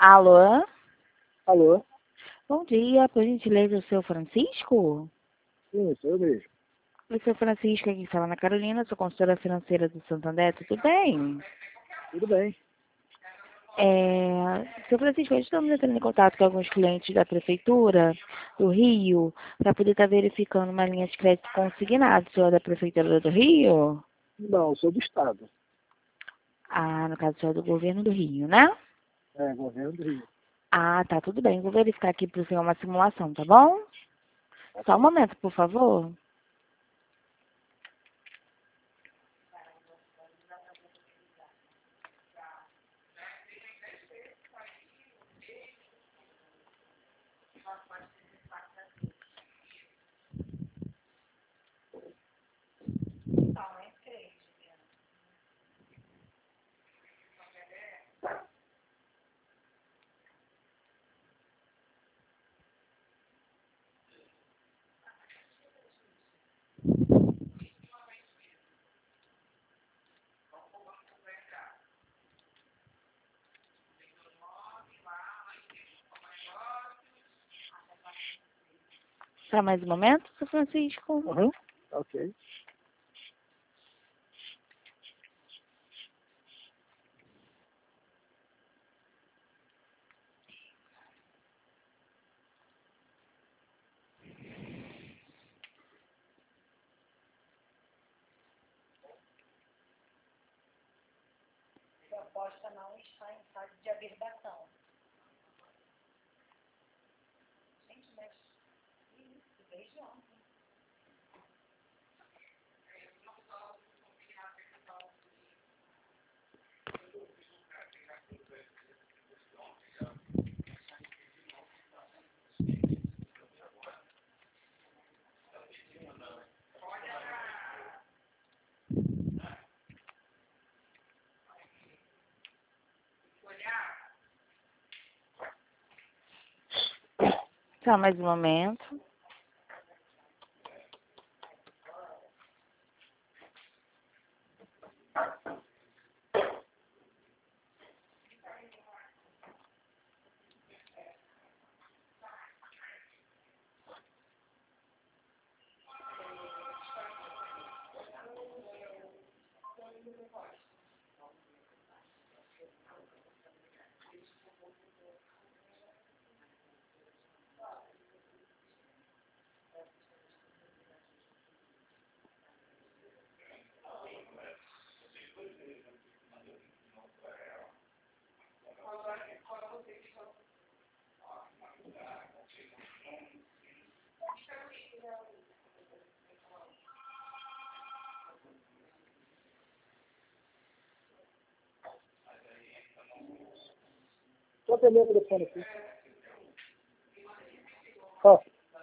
Alô? Alô? Bom dia, por gentileza, o seu Francisco? Sim, sou eu mesmo. Oi, seu Francisco, aqui fala na Carolina, sou consultora financeira do Santander, tudo bem? Tudo bem. Seu Francisco, estamos entrando em contato com alguns clientes da Prefeitura do Rio para poder estar verificando uma linha de crédito consignado. O senhor é da Prefeitura do Rio? Não, sou do Estado. Ah, no caso, o senhor é do governo do Rio, né? É, governo do Rio. Ah, tá, tudo bem. Vou verificar aqui para o senhor uma simulação, tá bom? Só um Ok. momento, por favor. Só mais um momento, seu Francisco. Uhum. Ok. Só mais um momento. Estou atendendo o telefone aqui. Ó.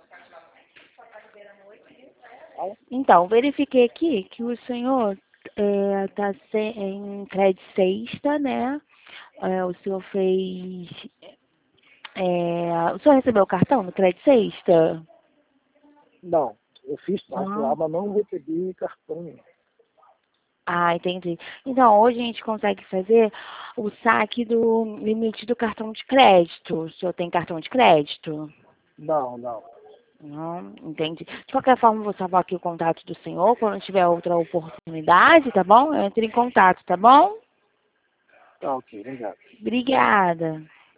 Fala. Então, verifiquei aqui que o senhor está em crédito sexta, né? O senhor fez. O senhor recebeu o cartão do crédito sexta? Não, eu fiz parte lá, Não. mas não recebi cartão nenhum. Ah, entendi. Então, hoje a gente consegue fazer o saque do limite do cartão de crédito. O senhor tem cartão de crédito? Não, não. Não, entendi. De qualquer forma, vou salvar aqui o contato do senhor. Quando tiver outra oportunidade, tá bom? Eu entro em contato, tá bom? Tá, ok, obrigado. Obrigada.